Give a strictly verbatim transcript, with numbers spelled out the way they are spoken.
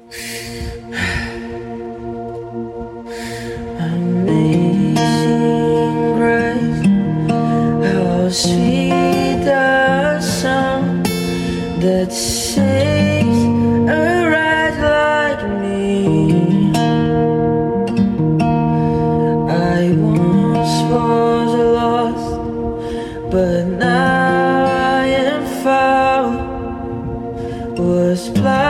Amazing grace, how sweet the sound that saves a wretch like me. I once was lost, but now I am found. Was blind